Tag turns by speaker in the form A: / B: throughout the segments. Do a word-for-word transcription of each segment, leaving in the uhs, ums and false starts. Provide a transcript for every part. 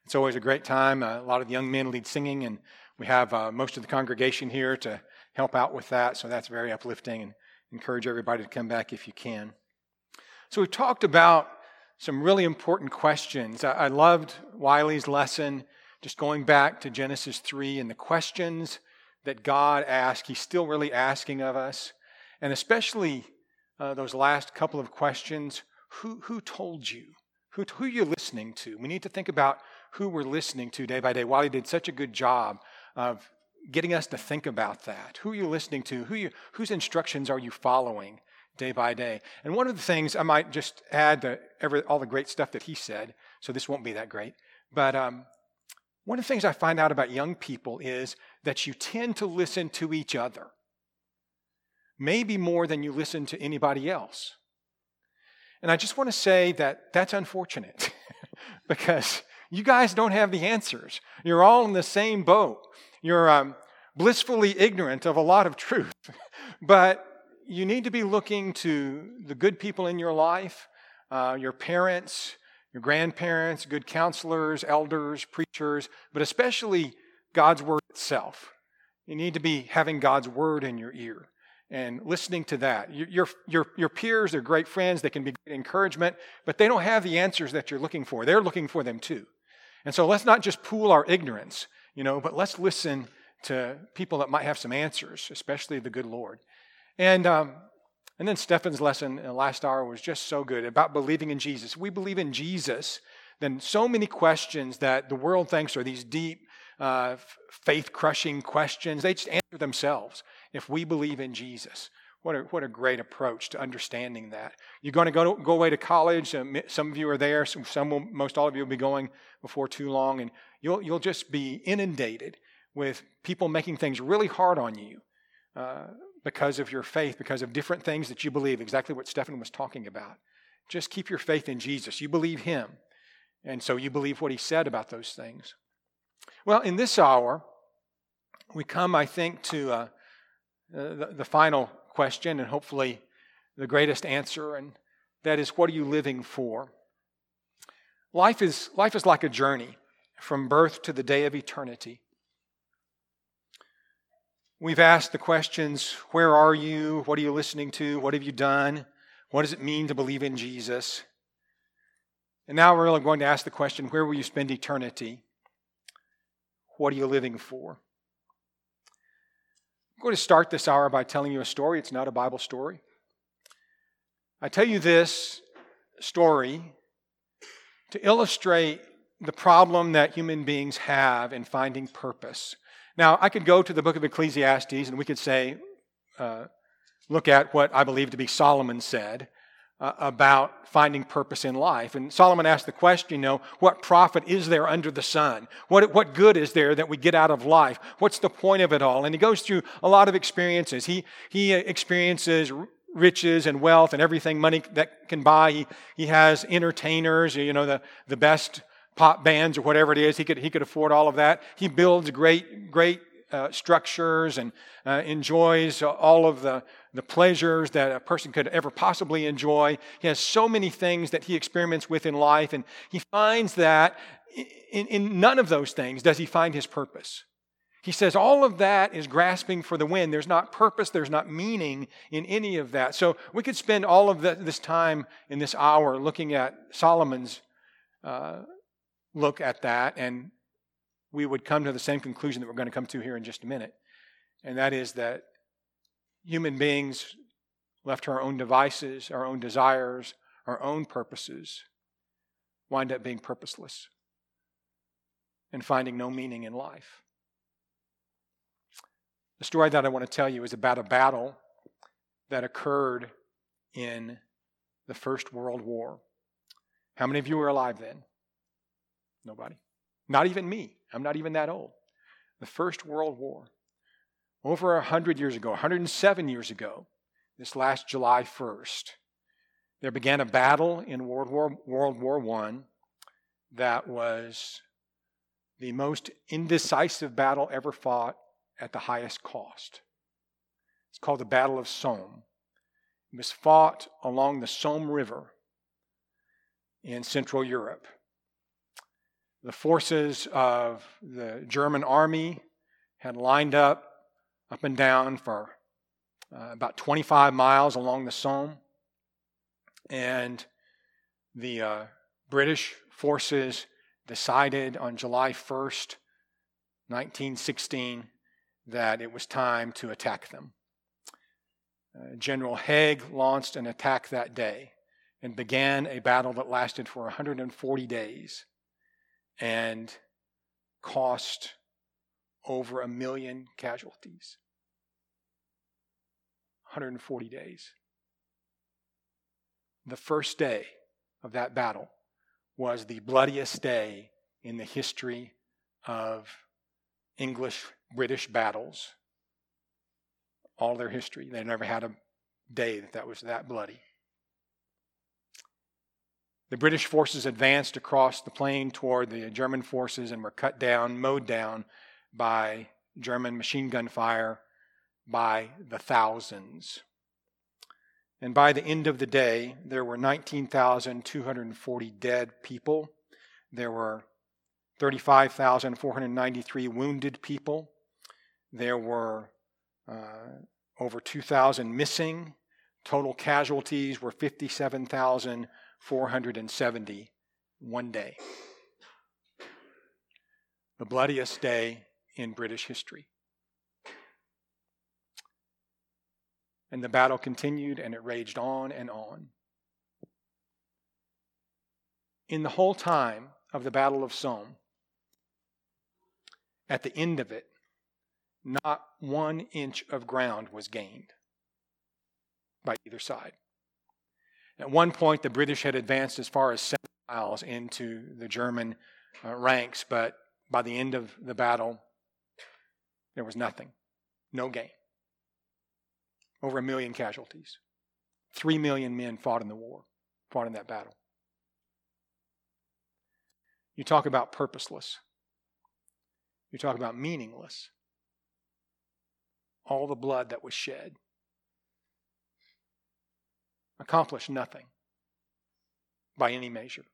A: It's always a great time. Uh, a lot of the young men lead singing, and we have uh, most of the congregation here to help out with that, so that's very uplifting, and encourage everybody to come back if you can. So we've talked about some really important questions. I, I loved Wiley's lesson, just going back to Genesis three and the questions that God asked, He's still really asking of us, and especially uh, those last couple of questions. Who, who told you? Who, who you're listening to? We need to think about who we're listening to day by day. Wiley did such a good job of getting us to think about that. Who are you listening to? Who you, whose instructions are you following day by day? And one of the things I might just add to every, all the great stuff that he said, so this won't be that great, but um, one of the things I find out about young people is that you tend to listen to each other, maybe more than you listen to anybody else. And I just want to say that that's unfortunate because you guys don't have the answers. You're all in the same boat. You're um, blissfully ignorant of a lot of truth. But you need to be looking to the good people in your life, uh, your parents, your grandparents, good counselors, elders, preachers, but especially God's Word itself. You need to be having God's Word in your ear and listening to that. Your, your, your peers are great friends. They can be great encouragement, but they don't have the answers that you're looking for. They're looking for them too. And so let's not just pool our ignorance, you know, but let's listen to people that might have some answers, especially the good Lord. And um, and then Stefan's lesson in the last hour was just so good about believing in Jesus. If we believe in Jesus, then so many questions that the world thinks are these deep, uh, faith-crushing questions, they just answer themselves if we believe in Jesus. What a, what a great approach to understanding that. You're going to go, to, go away to college. Um, some of you are there. Some, some will, most all of you will be going before too long. And you'll, you'll just be inundated with people making things really hard on you uh, because of your faith, because of different things that you believe, exactly what Stephan was talking about. Just keep your faith in Jesus. You believe Him. And so you believe what He said about those things. Well, in this hour, we come, I think, to uh, the, the final question and hopefully the greatest answer, and that is, what are you living for? Life is, life is like a journey from birth to the day of eternity. We've asked the questions, where are you? What are you listening to? What have you done? What does it mean to believe in Jesus? And now we're really going to ask the question, where will you spend eternity? What are you living for? I'm going to start this hour by telling you a story. It's not a Bible story. I tell you this story to illustrate the problem that human beings have in finding purpose. Now, I could go to the book of Ecclesiastes and we could say, uh, look at what I believe to be Solomon said uh, about finding purpose in life. And Solomon asked the question, you know, what profit is there under the sun? What, what good is there that we get out of life? What's the point of it all? And he goes through a lot of experiences. He, he experiences riches and wealth and everything money that can buy. He, he has entertainers, you know, the, the best pop bands or whatever it is. He could, he could afford all of that. He builds great, great uh, structures and uh, enjoys all of the, the pleasures that a person could ever possibly enjoy. He has so many things that he experiments with in life, and he finds that in, in none of those things does he find his purpose. He says all of that is grasping for the wind. There's not purpose, there's not meaning in any of that. So we could spend all of the, this time in this hour looking at Solomon's uh, look at that, and we would come to the same conclusion that we're going to come to here in just a minute. And that is that human beings, left to our own devices, our own desires, our own purposes, wind up being purposeless and finding no meaning in life. The story that I want to tell you is about a battle that occurred in the First World War. How many of you were alive then? Nobody. Not even me. I'm not even that old. The First World War. Over one hundred years ago, one hundred seven years ago, this last July first, there began a battle in World War, World War One that was the most indecisive battle ever fought at the highest cost. It's called the Battle of Somme. It was fought along the Somme River in Central Europe. the forces of the German army had lined up, up and down for uh, about twenty-five miles along the Somme. And the uh, British forces decided on July first, nineteen sixteen, that it was time to attack them. Uh, General Haig launched an attack that day and began a battle that lasted for one hundred forty days and cost over a million casualties. one hundred forty days. The first day of that battle was the bloodiest day in the history of English-British battles. All their history. They never had a day that that was that bloody. The British forces advanced across the plain toward the German forces and were cut down, mowed down by German machine gun fire by the thousands. And by the end of the day, there were nineteen thousand two hundred forty dead people. There were thirty-five thousand four hundred ninety-three wounded people. There were uh, over two thousand missing. Total casualties were fifty-seven thousand four hundred seventy one day. The bloodiest day in British history. And the battle continued, and it raged on and on. In the whole time of the Battle of Somme, at the end of it, not one inch of ground was gained by either side. At one point, the British had advanced as far as seven miles into the German uh, ranks, but by the end of the battle, there was nothing, no gain. Over a million casualties. Three million men fought in the war, fought in that battle. You talk about purposeless. You talk about meaningless. All the blood that was shed accomplished nothing by any measure.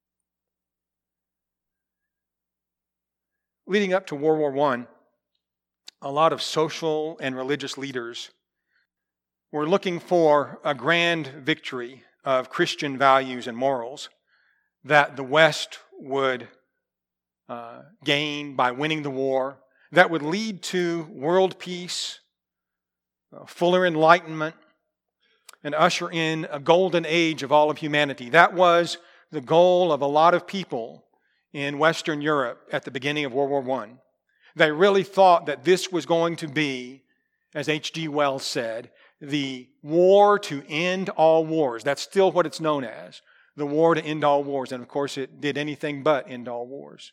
A: Leading up to World War One, a lot of social and religious leaders were looking for a grand victory of Christian values and morals that the West would uh, gain by winning the war, that would lead to world peace, uh, fuller enlightenment, and usher in a golden age of all of humanity. That was the goal of a lot of people in Western Europe at the beginning of World War One. They really thought that this was going to be, as H G Wells said, the war to end all wars. That's still what it's known as, the war to end all wars. And of course, it did anything but end all wars.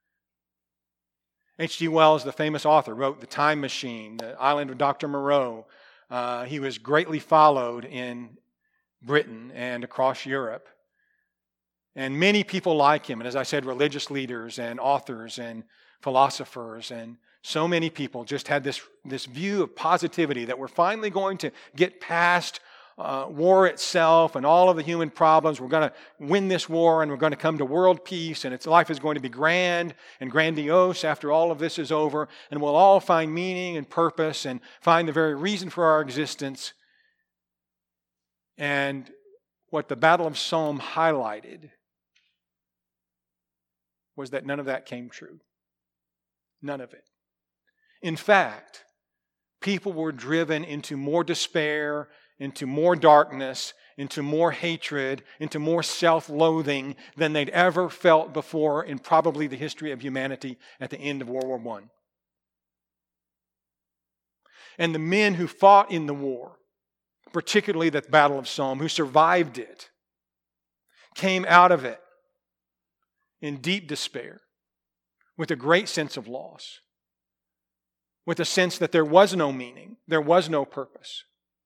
A: H G Wells, the famous author, wrote The Time Machine, The Island of Doctor Moreau. Uh, he was greatly followed in Britain and across Europe. And many people like him. And as I said, religious leaders and authors and philosophers and so many people just had this, this view of positivity that we're finally going to get past uh, war itself and all of the human problems. We're going to win this war and we're going to come to world peace, and its life is going to be grand and grandiose after all of this is over, and we'll all find meaning and purpose and find the very reason for our existence. And what the Battle of Somme highlighted was that none of that came true. None of it. In fact, people were driven into more despair, into more darkness, into more hatred, into more self-loathing than they'd ever felt before in probably the history of humanity at the end of World War One. And the men who fought in the war, particularly the Battle of Somme, who survived it, came out of it in deep despair, with a great sense of loss, with a sense that there was no meaning, there was no purpose.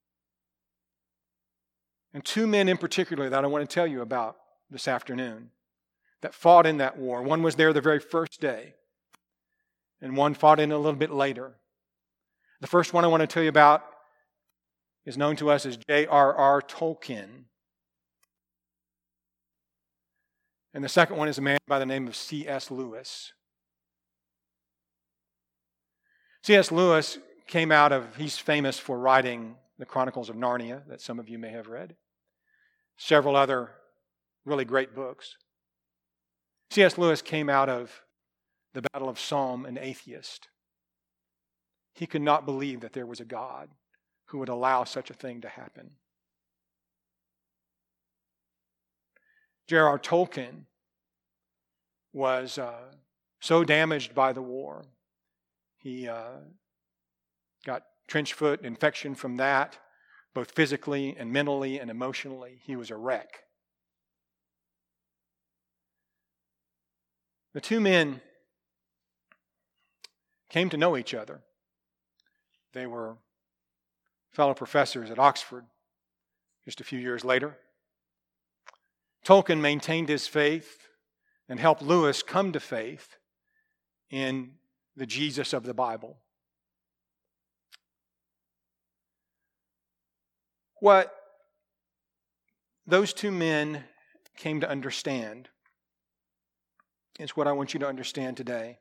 A: And two men in particular that I want to tell you about this afternoon that fought in that war. One was there the very first day, and one fought in a little bit later. The first one I want to tell you about is known to us as J R R Tolkien. And the second one is a man by the name of C S Lewis. C S Lewis came out of, he's famous for writing the Chronicles of Narnia that some of you may have read. Several other really great books. C S Lewis came out of the Battle of Somme an atheist. He could not believe that there was a God who would allow such a thing to happen. J R R Tolkien was uh, so damaged by the war. He uh, got trench foot infection from that, both physically and mentally and emotionally. He was a wreck. The two men came to know each other. They were fellow professors at Oxford just a few years later. Tolkien maintained his faith and helped Lewis come to faith in the Jesus of the Bible. What those two men came to understand is what I want you to understand today.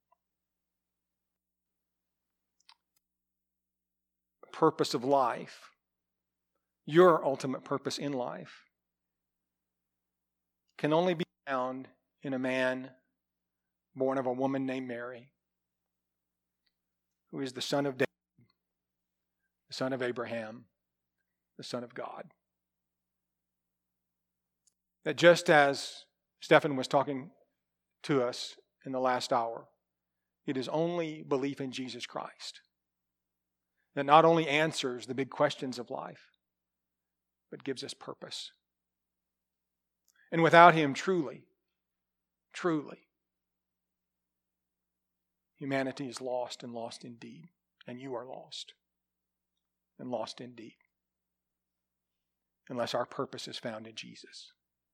A: The purpose of life, your ultimate purpose in life, can only be found in a man born of a woman named Mary, who is the son of David, the son of Abraham, the Son of God. That just as Stephen was talking to us in the last hour, it is only belief in Jesus Christ that not only answers the big questions of life, but gives us purpose. And without Him, truly, truly, humanity is lost and lost indeed. And you are lost and lost indeed, unless our purpose is found in Jesus.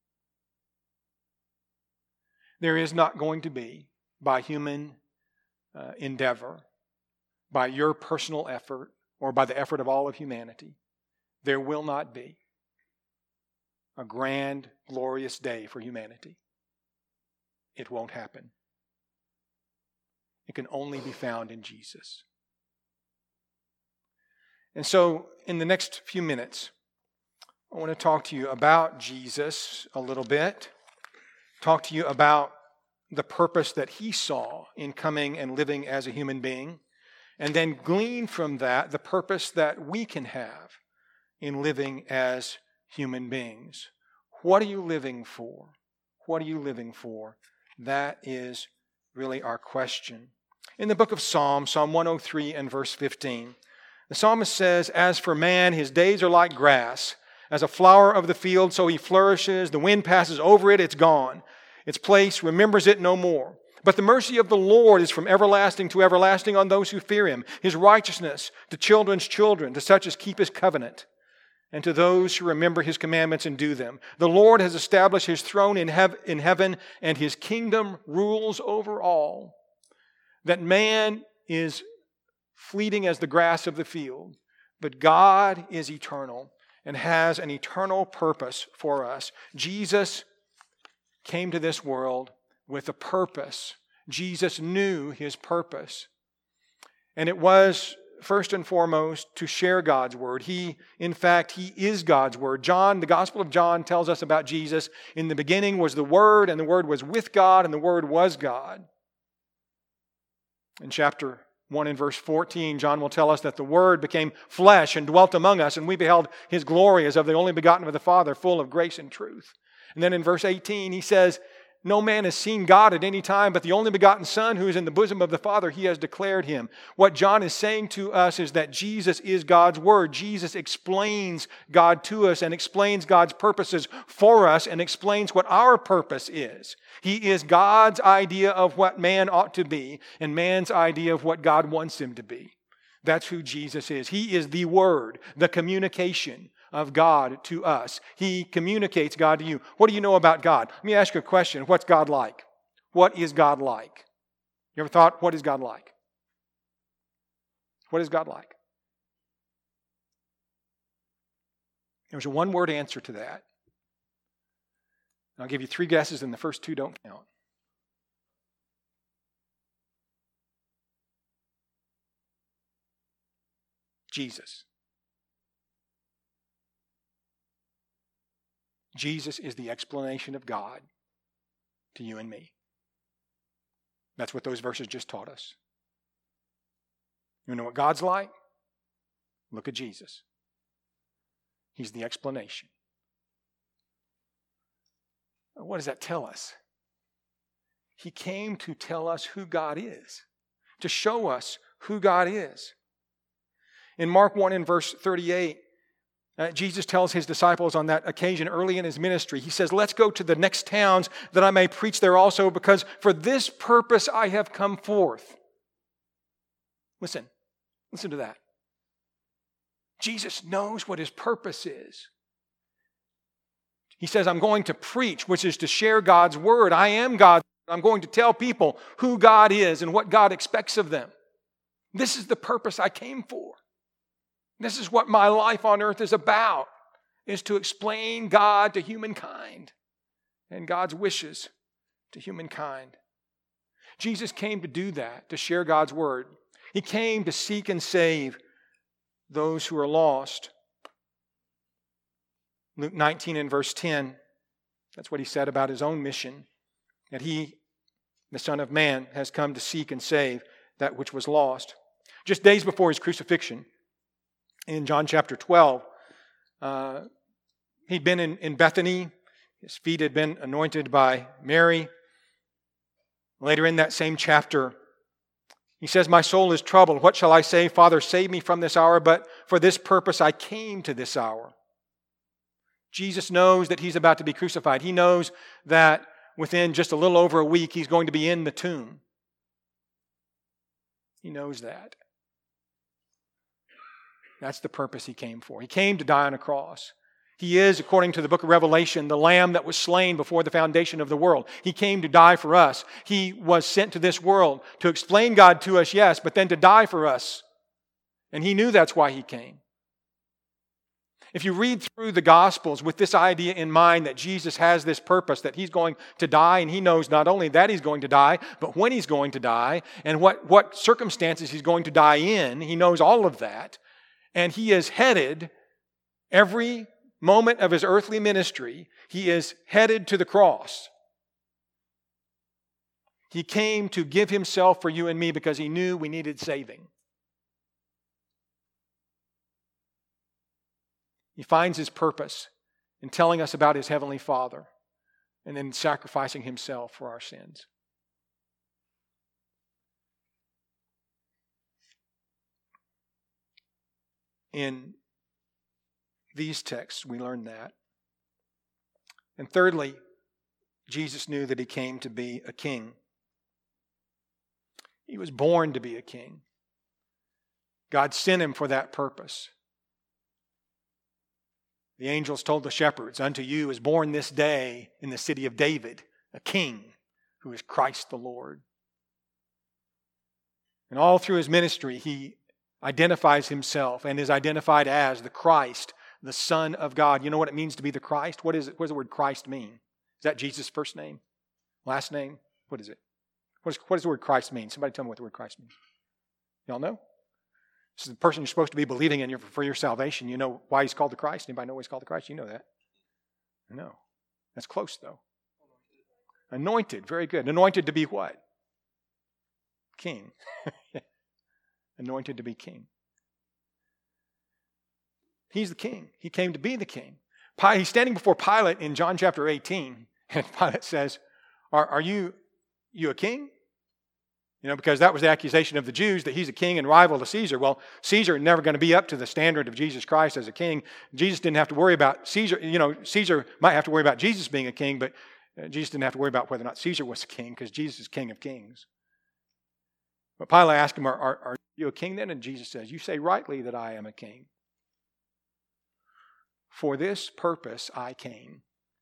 A: There is not going to be, by human uh, endeavor, by your personal effort, or by the effort of all of humanity, there will not be a grand, glorious day for humanity. It won't happen. It can only be found in Jesus. And so, in the next few minutes, I want to talk to you about Jesus a little bit. Talk to you about the purpose that He saw in coming and living as a human being. And then glean from that the purpose that we can have in living as human beings. What are you living for? What are you living for? That is really our question. In the book of Psalms, Psalm one oh three and verse fifteen, the psalmist says, "As for man, his days are like grass. As a flower of the field, so he flourishes. The wind passes over it, it's gone. Its place remembers it no more. But the mercy of the Lord is from everlasting to everlasting on those who fear Him. His righteousness to children's children, to such as keep His covenant, and to those who remember His commandments and do them. The Lord has established His throne in, hev- in heaven, and His kingdom rules over all." That man is fleeting as the grass of the field, but God is eternal and has an eternal purpose for us. Jesus came to this world with a purpose. Jesus knew His purpose. And it was, first and foremost, to share God's Word. He, in fact, He is God's Word. John, the Gospel of John tells us about Jesus. In the beginning was the Word, and the Word was with God, and the Word was God. In chapter one and verse fourteen, John will tell us that the Word became flesh and dwelt among us, and we beheld His glory as of the only begotten of the Father, full of grace and truth. And then in verse eighteen, he says, "No man has seen God at any time, but the only begotten Son who is in the bosom of the Father, He has declared Him." What John is saying to us is that Jesus is God's Word. Jesus explains God to us and explains God's purposes for us and explains what our purpose is. He is God's idea of what man ought to be and man's idea of what God wants him to be. That's who Jesus is. He is the Word, the communication of God to us. He communicates God to you. What do you know about God? Let me ask you a question. What's God like? What is God like? You ever thought, what is God like? What is God like? There's a one-word answer to that. I'll give you three guesses, and the first two don't count. Jesus. Jesus is the explanation of God to you and me. That's what those verses just taught us. You know what God's like? Look at Jesus. He's the explanation. What does that tell us? He came to tell us who God is, to show us who God is. In Mark one and verse thirty-eight, uh, Jesus tells his disciples on that occasion early in his ministry, he says, let's go to the next towns that I may preach there also, because for this purpose I have come forth. Listen, listen to that. Jesus knows what his purpose is. He says, I'm going to preach, which is to share God's word. I am God. I'm going to tell people who God is and what God expects of them. This is the purpose I came for. This is what my life on earth is about, is to explain God to humankind and God's wishes to humankind. Jesus came to do that, to share God's word. He came to seek and save those who are lost. Luke nineteen and verse ten, that's what he said about his own mission, that he, the Son of Man, has come to seek and save that which was lost. Just days before his crucifixion, in John chapter twelve, uh, he'd been in, in Bethany. His feet had been anointed by Mary. Later in that same chapter, he says, my soul is troubled. What shall I say? Father, save me from this hour, but for this purpose I came to this hour. Jesus knows that he's about to be crucified. He knows that within just a little over a week, he's going to be in the tomb. He knows that. That's the purpose he came for. He came to die on a cross. He is, according to the book of Revelation, the Lamb that was slain before the foundation of the world. He came to die for us. He was sent to this world to explain God to us, yes, but then to die for us. And he knew that's why he came. If you read through the Gospels with this idea in mind that Jesus has this purpose, that he's going to die, and he knows not only that he's going to die, but when he's going to die, and what, what circumstances he's going to die in, he knows all of that. And he is headed, every moment of his earthly ministry, he is headed to the cross. He came to give himself for you and me because he knew we needed saving. He finds his purpose in telling us about his heavenly Father and then sacrificing himself for our sins. In these texts, we learn that. And thirdly, Jesus knew that he came to be a king. He was born to be a king. God sent him for that purpose. The angels told the shepherds, unto you is born this day in the city of David a king who is Christ the Lord. And all through his ministry, he identifies himself and is identified as the Christ, the Son of God. You know what it means to be the Christ? What is it? What does the word Christ mean? Is that Jesus' first name? Last name? What is it? What, is, what does the word Christ mean? Somebody tell me what the word Christ means. Y'all know? This is the person you're supposed to be believing in for your salvation. You know why he's called the Christ? Anybody know why he's called the Christ? You know that. No. That's close, though. Anointed. Very good. Anointed to be what? King. Anointed to be king. He's the king. He came to be the king. He's standing before Pilate in John chapter eighteen, and Pilate says, are, are you, you a king? You know, because that was the accusation of the Jews, that he's a king and rival to Caesar. Well, Caesar never going to be up to the standard of Jesus Christ as a king. Jesus didn't have to worry about Caesar. You know, Caesar might have to worry about Jesus being a king, but Jesus didn't have to worry about whether or not Caesar was a king, because Jesus is King of Kings. But Pilate asked him, are, are, are you a king then? And Jesus says, you say rightly that I am a king. For this purpose I came.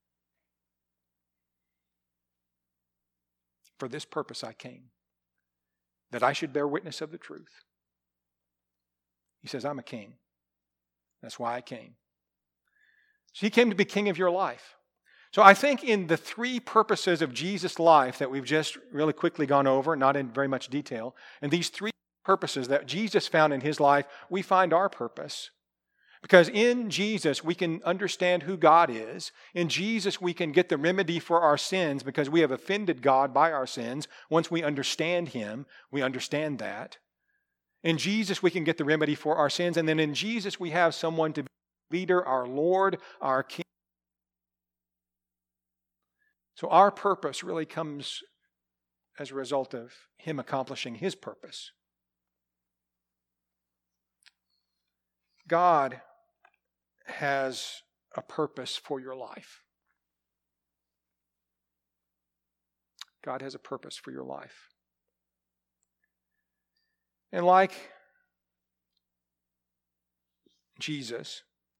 A: For this purpose I came. That I should bear witness of the truth. He says, I'm a king. That's why I came. So he came to be king of your life. So I think in the three purposes of Jesus' life that we've just really quickly gone over, not in very much detail, and these three purposes that Jesus found in his life, we find our purpose. Because in Jesus, we can understand who God is. In Jesus, we can get the remedy for our sins because we have offended God by our sins. Once we understand him, we understand that. In Jesus, we can get the remedy for our sins. And then in Jesus, we have someone to be our leader, our Lord, our King. So our purpose really comes as a result of him accomplishing his purpose. God has a purpose for your life. God has a purpose for your life. And like Jesus,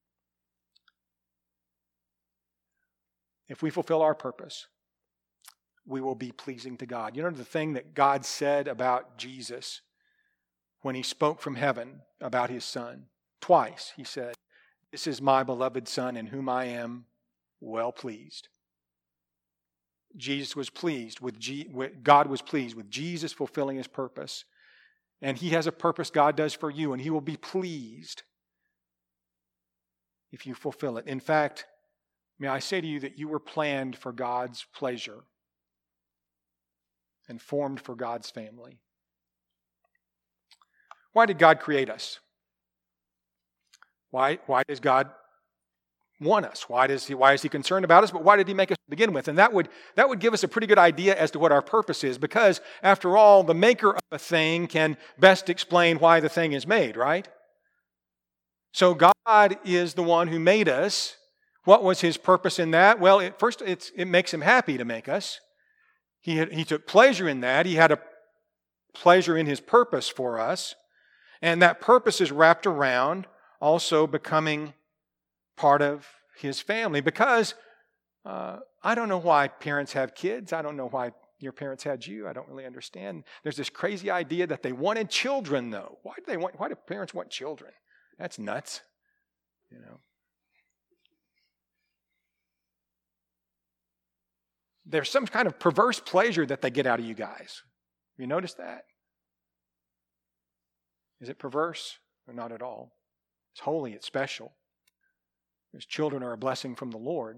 A: if we fulfill our purpose, we will be pleasing to God. You know the thing that God said about Jesus when he spoke from heaven about his Son? Twice he said, "This is my beloved Son in whom I am well pleased." Jesus was pleased with, G- God was pleased with Jesus fulfilling his purpose. And he has a purpose God does for you, and he will be pleased if you fulfill it. In fact, may I say to you that you were planned for God's pleasure and formed for God's family. Why did God create us? Why, why does God want us? Why does he, why is he concerned about us? But why did he make us to begin with? And that would, that would give us a pretty good idea as to what our purpose is, because after all, the maker of a thing can best explain why the thing is made, right? So God is the one who made us. What was his purpose in that? Well, it, first, it's, it makes him happy to make us. He, had, he took pleasure in that. He had a pleasure in his purpose for us. And that purpose is wrapped around also becoming part of his family. Because uh, I don't know why parents have kids. I don't know why your parents had you. I don't really understand. There's this crazy idea that they wanted children, though. Why do they want? Why do parents want children? That's nuts. You know. There's some kind of perverse pleasure that they get out of you guys. You notice that? Is it perverse? Or not at all. It's holy. It's special. Because children are a blessing from the Lord.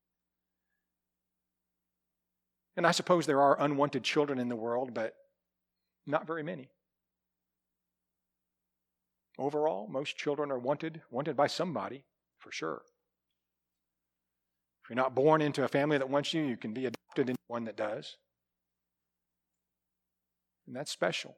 A: And I suppose there are unwanted children in the world, but not very many. Overall, most children are wanted, wanted by somebody, for sure. If you're not born into a family that wants you, you can be adopted into one that does. And that's special.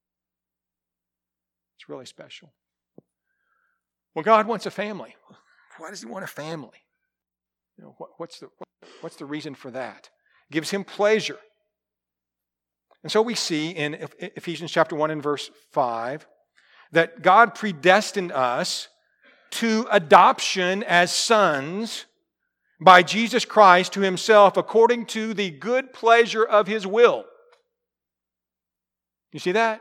A: It's really special. Well, God wants a family. Why does he want a family? You know, what, what's the what's the reason for that? It gives him pleasure. And so we see in Ephesians chapter one and verse five that God predestined us to adoption as sons by Jesus Christ to himself according to the good pleasure of his will. You see that?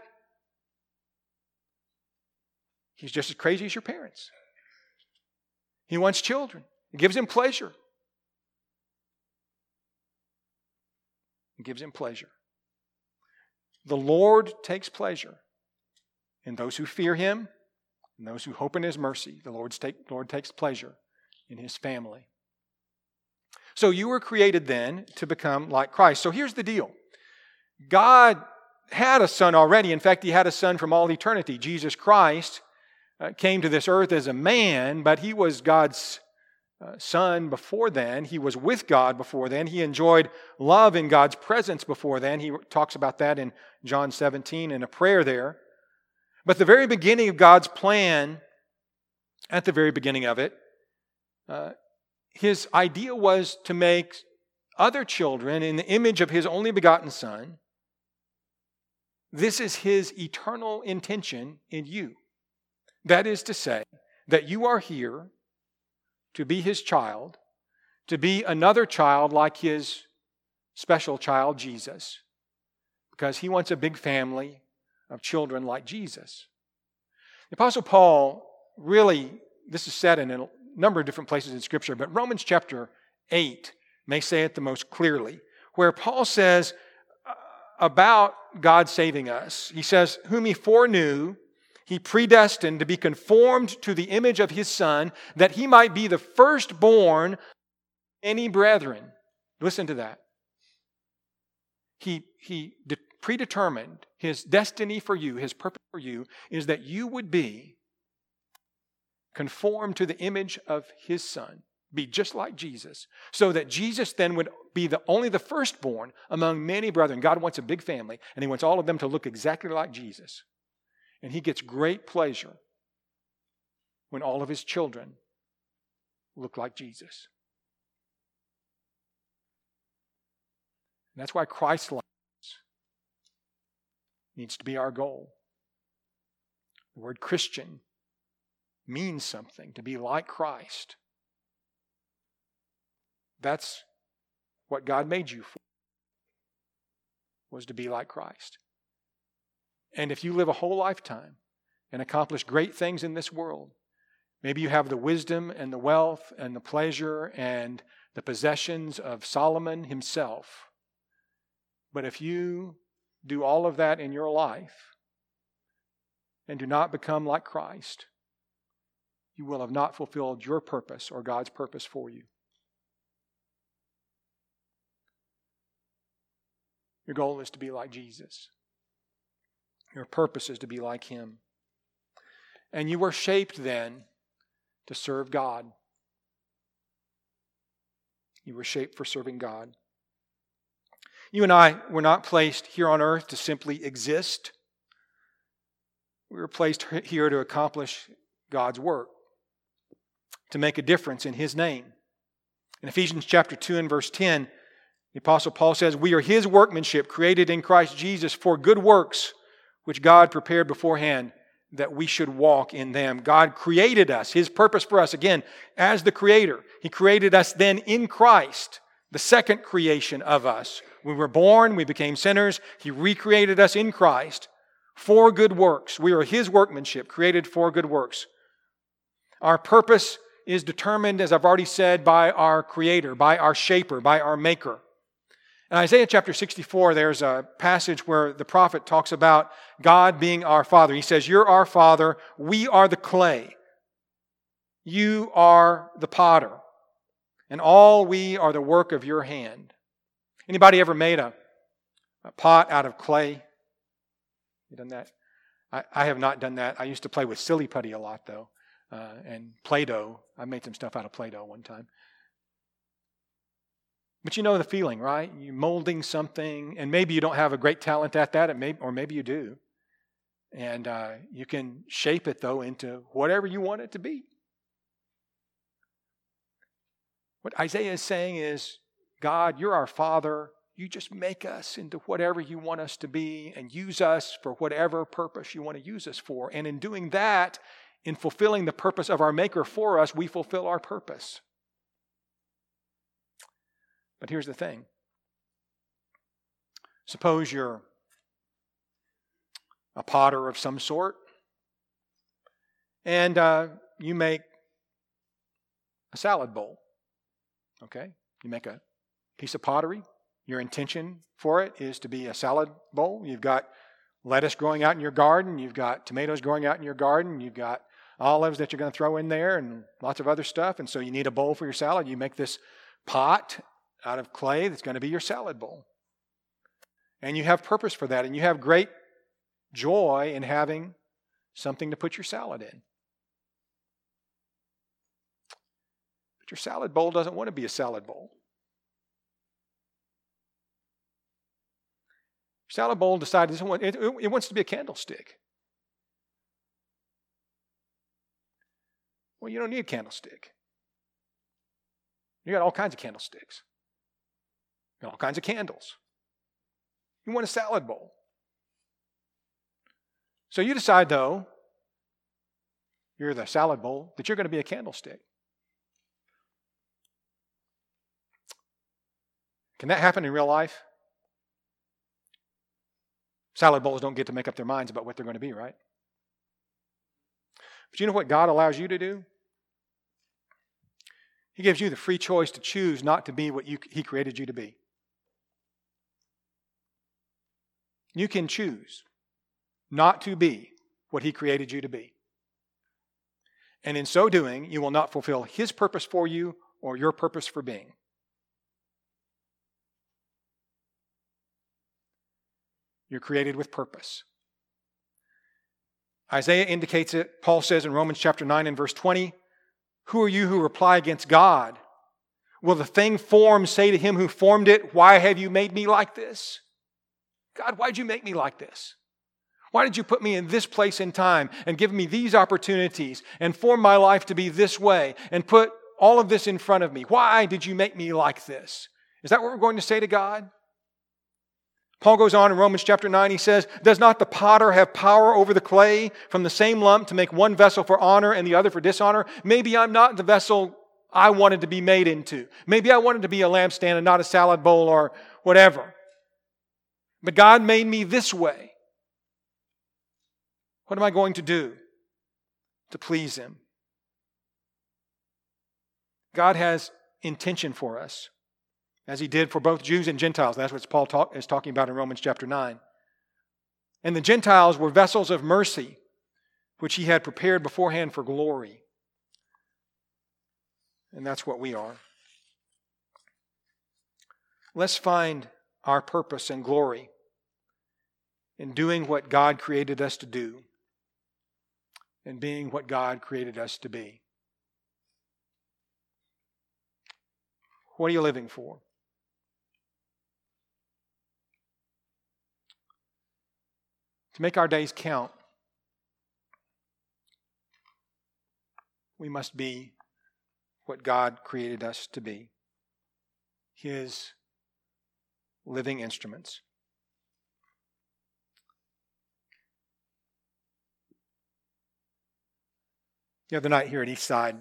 A: He's just as crazy as your parents. He wants children. It gives him pleasure. It gives him pleasure. The Lord takes pleasure in those who fear him and those who hope in his mercy. The Lord's take, Lord takes pleasure in his family. So you were created then to become like Christ. So here's the deal. God had a son already. In fact, he had a son from all eternity. Jesus Christ uh, came to this earth as a man, but he was God's uh, son before then. He was with God before then. He enjoyed love in God's presence before then. He talks about that in John seventeen in a prayer there. But the very beginning of God's plan, at the very beginning of it, uh, his idea was to make other children in the image of his only begotten Son. This is his eternal intention in you. That is to say, that you are here to be his child, to be another child like his special child, Jesus, because he wants a big family of children like Jesus. The Apostle Paul really, this is said in a number of different places in Scripture, but Romans chapter eight may say it the most clearly, where Paul says about God saving us, he says, whom he foreknew, he predestined to be conformed to the image of his Son, that he might be the firstborn of many brethren. Listen to that. He, he de- predetermined his destiny for you, his purpose for you, is that you would be conformed to the image of his Son, be just like Jesus, so that Jesus then would be the only the firstborn among many brethren. God wants a big family, and he wants all of them to look exactly like Jesus. And he gets great pleasure when all of his children look like Jesus. And that's why Christ-likeness needs to be our goal. The word Christian means something, to be like Christ. That's what God made you for, was to be like Christ. And if you live a whole lifetime and accomplish great things in this world, maybe you have the wisdom and the wealth and the pleasure and the possessions of Solomon himself. But if you do all of that in your life and do not become like Christ, you will have not fulfilled your purpose or God's purpose for you. Your goal is to be like Jesus. Your purpose is to be like him. And you were shaped then to serve God. You were shaped for serving God. You and I were not placed here on earth to simply exist. We were placed here to accomplish God's work, to make a difference in his name. In Ephesians chapter two and verse ten, the Apostle Paul says, we are his workmanship, created in Christ Jesus for good works, which God prepared beforehand that we should walk in them. God created us, his purpose for us, again, as the creator. He created us then in Christ, the second creation of us. We were born, we became sinners. He recreated us in Christ for good works. We are his workmanship, created for good works. Our purpose is determined, as I've already said, by our Creator, by our Shaper, by our Maker. In Isaiah chapter sixty-four, there's a passage where the prophet talks about God being our Father. He says, you're our Father, we are the clay. You are the potter, and all we are the work of your hand. Anybody ever made a, a pot out of clay? You done that? I, I have not done that. I used to play with silly putty a lot, though, uh, and Play-Doh. I made some stuff out of Play-Doh one time. But you know the feeling, right? You're molding something, and maybe you don't have a great talent at that, it may, or maybe you do. And uh, you can shape it, though, into whatever you want it to be. What Isaiah is saying is, God, you're our Father. You just make us into whatever you want us to be and use us for whatever purpose you want to use us for. And in doing that, in fulfilling the purpose of our Maker for us, we fulfill our purpose. But here's the thing. Suppose you're a potter of some sort, and uh, you make a salad bowl. Okay? You make a piece of pottery. Your intention for it is to be a salad bowl. You've got lettuce growing out in your garden. You've got tomatoes growing out in your garden. You've got olives that you're going to throw in there and lots of other stuff. And so you need a bowl for your salad. You make this pot out of clay that's going to be your salad bowl. And you have purpose for that. And you have great joy in having something to put your salad in. But your salad bowl doesn't want to be a salad bowl. Your salad bowl decided it, it wants to be a candlestick. Well, you don't need a candlestick. You got all kinds of candlesticks. You got all kinds of candles. You want a salad bowl. So you decide, though, you're the salad bowl, that you're going to be a candlestick. Can that happen in real life? Salad bowls don't get to make up their minds about what they're going to be, right? But you know what God allows you to do? He gives you the free choice to choose not to be what you, He created you to be. You can choose not to be what He created you to be. And in so doing, you will not fulfill His purpose for you or your purpose for being. You're created with purpose. Isaiah indicates it. Paul says in Romans chapter nine and verse twenty, "Who are you who reply against God? Will the thing formed say to Him who formed it, 'Why have you made me like this?' God, why'd you make me like this? Why did you put me in this place in time and give me these opportunities and form my life to be this way and put all of this in front of me? Why did you make me like this?" Is that what we're going to say to God? Paul goes on in Romans chapter nine, he says, "Does not the potter have power over the clay from the same lump to make one vessel for honor and the other for dishonor? Maybe I'm not the vessel I wanted to be made into. Maybe I wanted to be a lampstand and not a salad bowl or whatever. But God made me this way. What am I going to do to please Him?" God has intention for us, as He did for both Jews and Gentiles. That's what Paul talk, is talking about in Romans chapter nine. And the Gentiles were vessels of mercy, which He had prepared beforehand for glory. And that's what we are. Let's find our purpose and glory in doing what God created us to do and being what God created us to be. What are you living for? To make our days count, we must be what God created us to be, His living instruments. The other night here at Eastside,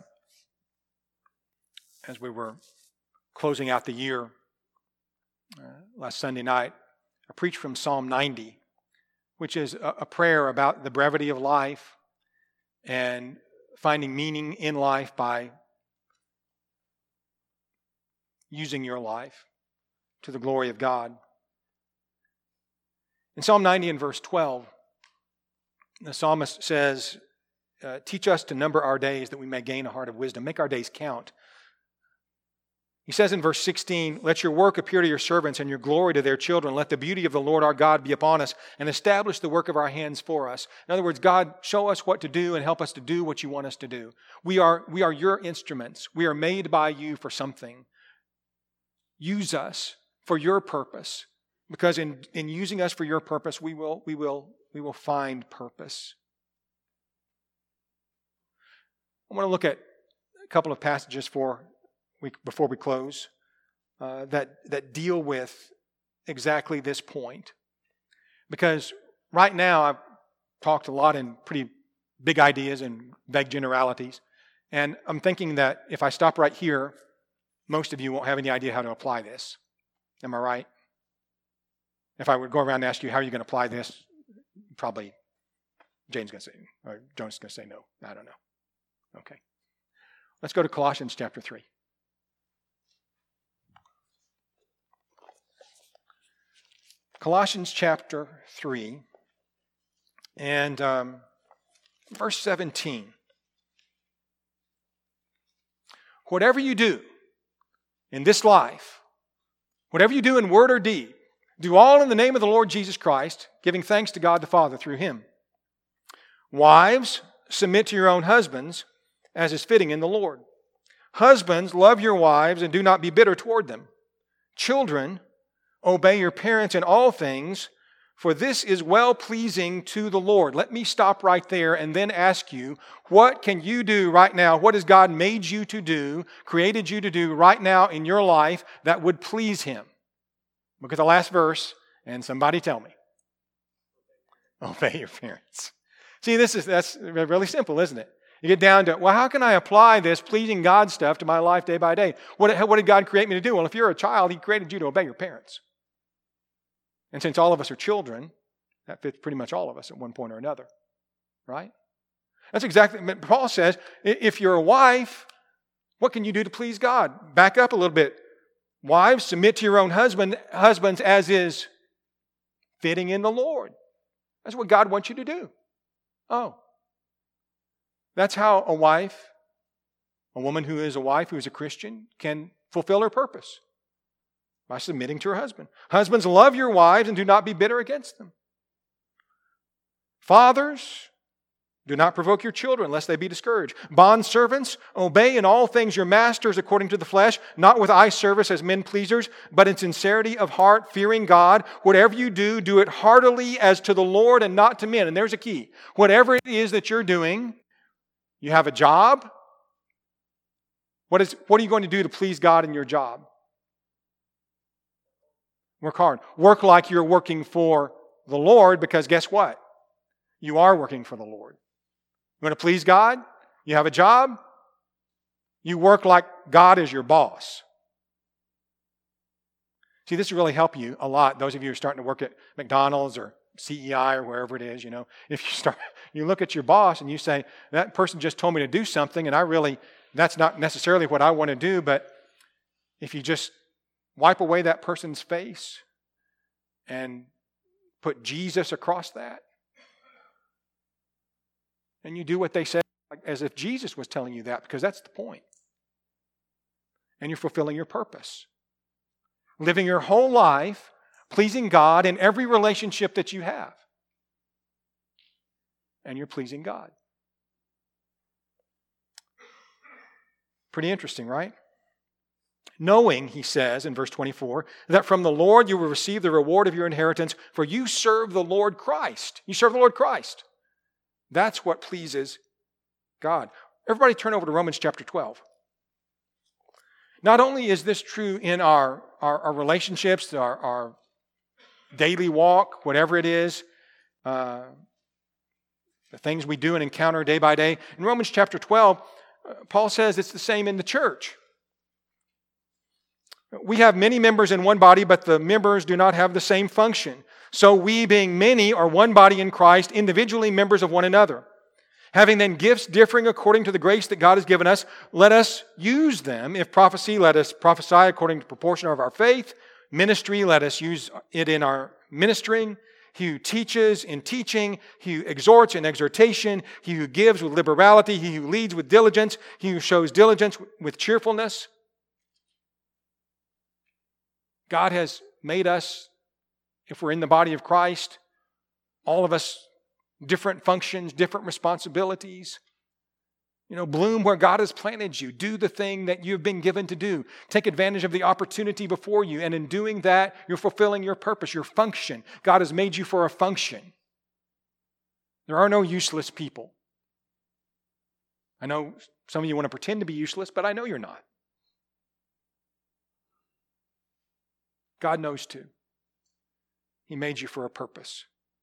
A: as we were closing out the year, uh, last Sunday night, I preached from Psalm ninety, which is a, a prayer about the brevity of life and finding meaning in life by using your life to the glory of God. In Psalm ninety and verse twelve, the psalmist says, uh, "Teach us to number our days that we may gain a heart of wisdom." Make our days count. He says in verse sixteen, "Let your work appear to your servants and your glory to their children. Let the beauty of the Lord our God be upon us and establish the work of our hands for us." In other words, God, show us what to do and help us to do what you want us to do. We are, we are your instruments. We are made by you for something. Use us for your purpose, because in, in using us for your purpose, we will, we will, we will find purpose. I want to look at a couple of passages for we, before we close uh, that that deal with exactly this point, because right now I've talked a lot in pretty big ideas and vague generalities, and I'm thinking that if I stop right here, most of you won't have any idea how to apply this. Am I right? If I would go around and ask you, how are you going to apply this? Probably Jane's going to say, or Jonas is going to say no. I don't know. Okay. Let's go to Colossians chapter three. Colossians chapter three and um, verse seventeen. "Whatever you do in this life, whatever you do in word or deed, do all in the name of the Lord Jesus Christ, giving thanks to God the Father through Him. Wives, submit to your own husbands, as is fitting in the Lord. Husbands, love your wives and do not be bitter toward them. Children, obey your parents in all things, for this is well-pleasing to the Lord." Let me stop right there and then ask you, what can you do right now? What has God made you to do, created you to do right now in your life that would please Him? Look at the last verse, and somebody tell me. Obey your parents. See, this is that's really simple, isn't it? You get down to, well, how can I apply this pleasing God stuff to my life day by day? What, what did God create me to do? Well, if you're a child, He created you to obey your parents. And since all of us are children, that fits pretty much all of us at one point or another. Right? That's exactly, Paul says, if you're a wife, What can you do to please God? Back up a little bit. Wives, submit to your own husband, husbands as is fitting in the Lord. That's what God wants you to do. Oh. That's how a wife, a woman who is a wife, who is a Christian, can fulfill her purpose. By submitting to her husband. Husbands, love your wives and do not be bitter against them. Fathers, do not provoke your children, lest they be discouraged. Bondservants, obey in all things your masters according to the flesh, not with eye service as men pleasers, but in sincerity of heart, fearing God. Whatever you do, do it heartily as to the Lord and not to men. And there's a key. Whatever it is that you're doing, you have a job. What is, what are you going to do to please God in your job? Work hard. Work like you're working for the Lord, because guess what? You are working for the Lord. You want to please God? You have a job? You work like God is your boss. See, this will really help you a lot. Those of you who are starting to work at McDonald's or C E I or wherever it is, you know, if you start, you look at your boss and you say, that person just told me to do something and I really, that's not necessarily what I want to do, but if you just wipe away that person's face and put Jesus across that, and you do what they say as if Jesus was telling you that, because that's the point. And you're fulfilling your purpose. Living your whole life pleasing God in every relationship that you have. And you're pleasing God. Pretty interesting, right? Knowing, he says in verse twenty-four, that from the Lord you will receive the reward of your inheritance, for you serve the Lord Christ. You serve the Lord Christ. That's what pleases God. Everybody turn over to Romans chapter twelve. Not only is this true in our, our, our relationships, our, our daily walk, whatever it is, uh, the things we do and encounter day by day. In Romans chapter twelve, uh, Paul says it's the same in the church. We have many members in one body, but the members do not have the same function. So we, being many, are one body in Christ, individually members of one another. Having then gifts differing according to the grace that God has given us, let us use them. If prophecy, let us prophesy according to the proportion of our faith. Ministry, let us use it in our ministering. He who teaches in teaching, he who exhorts in exhortation, he who gives with liberality, he who leads with diligence, he who shows diligence with cheerfulness. God has made us, if we're in the body of Christ, all of us different functions, different responsibilities. You know, bloom where God has planted you. Do the thing that you've been given to do. Take advantage of the opportunity before you. And in doing that, you're fulfilling your purpose, your function. God has made you for a function. There are no useless people. I know some of you want to pretend to be useless, but I know you're not. God knows too. He made you for a purpose.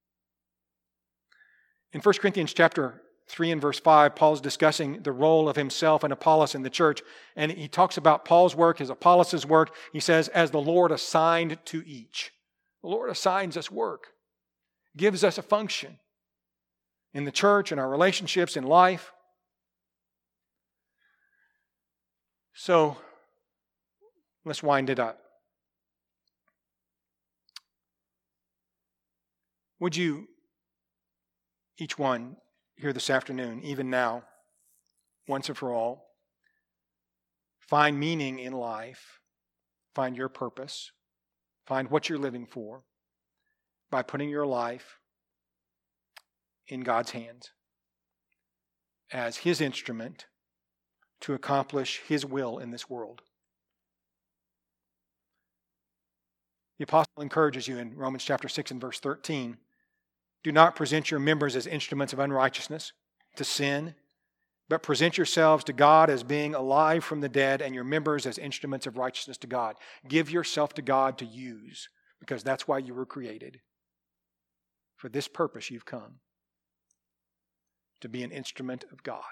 A: In First Corinthians chapter three and verse five, Paul's discussing the role of himself and Apollos in the church. And he talks about Paul's work, his Apollos' work. He says, as the Lord assigned to each. The Lord assigns us work. Gives us a function. In the church, in our relationships, in life. So, let's wind it up. Would you, each one here this afternoon, even now, once and for all, find meaning in life, find your purpose, find what you're living for by putting your life in God's hands as His instrument to accomplish His will in this world. The apostle encourages you in Romans chapter six and verse thirteen, do not present your members as instruments of unrighteousness to sin, but present yourselves to God as being alive from the dead and your members as instruments of righteousness to God. Give yourself to God to use, because that's why you were created. For this purpose you've come, to be an instrument of God.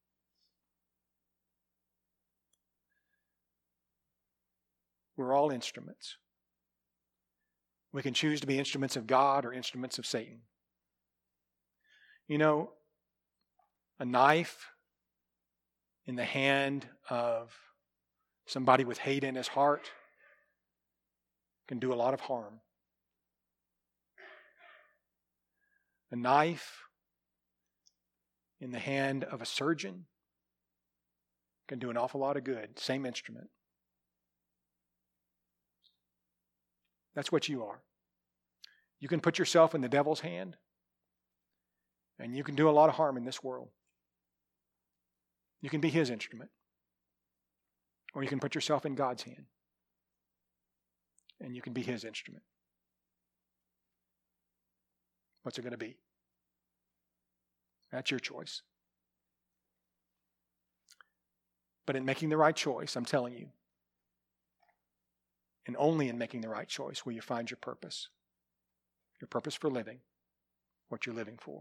A: We're all instruments. We can choose to be instruments of God or instruments of Satan. You know, a knife in the hand of somebody with hate in his heart can do a lot of harm. A knife in the hand of a surgeon can do an awful lot of good. Same instrument. That's what you are. You can put yourself in the devil's hand, and you can do a lot of harm in this world. You can be his instrument. Or you can put yourself in God's hand, and you can be his instrument. What's it going to be? That's your choice. But in making the right choice, I'm telling you, and only in making the right choice will you find your purpose. Your purpose for living, what you're living for.